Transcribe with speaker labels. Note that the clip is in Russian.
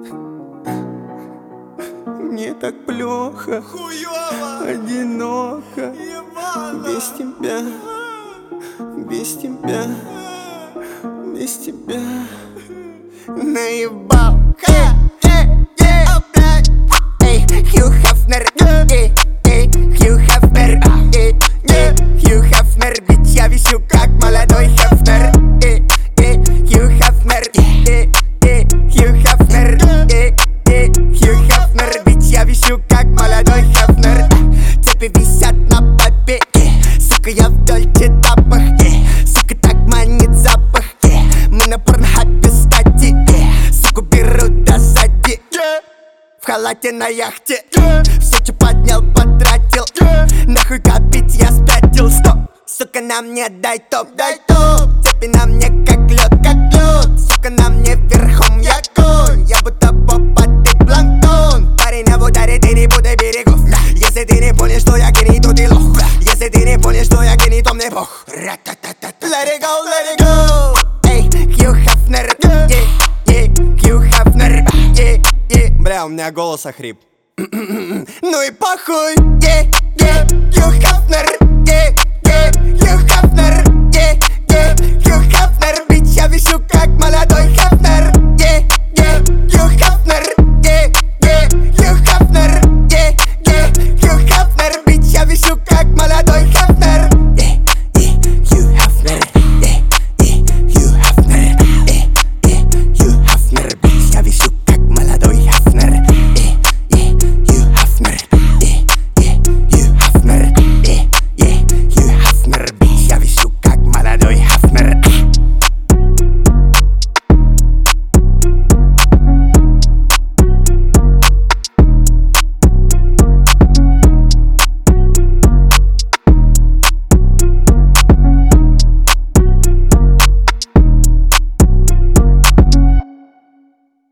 Speaker 1: Мне так плохо,
Speaker 2: хуёво,
Speaker 1: одиноко,
Speaker 2: ебано,
Speaker 1: без тебя, без тебя, без тебя.
Speaker 3: Наебал. Эй, Хью Хафнер, Хью Хафнер, Хью Хафнер, ведь я висю как молодой Хафнер. Хью Хафнер, Хью Хафнер, Хью Хафнер, ведь я висю как молодой Хафнер. Цепи висят на попе, сука, я в дольче тапах, сука, так манит запах. Мы на порнхабе стати, суку берут до сзади. В халате на яхте, все, что поднял, потратил. Нахуй копить, я спятил. Стоп, сука, на мне дай топ, дай топ. Цепи на мне как лед, сука, на мне верхом я конь. Я будто попа, ты планктон. Парень на ударе, ты не буду берегов. Если ты не понял, что я гений, то ты лох. Если ты не понял, что я гений, то мне бог. Let it go, let it go. Эй, Хью Хафнер, Хью Хафнер,
Speaker 2: Бля, у меня голос охрип.
Speaker 3: ну и похуй, Хью Хафнер, Хью Хафнер, Хью Хафнер, ведь я вижу как молодой Хафнер.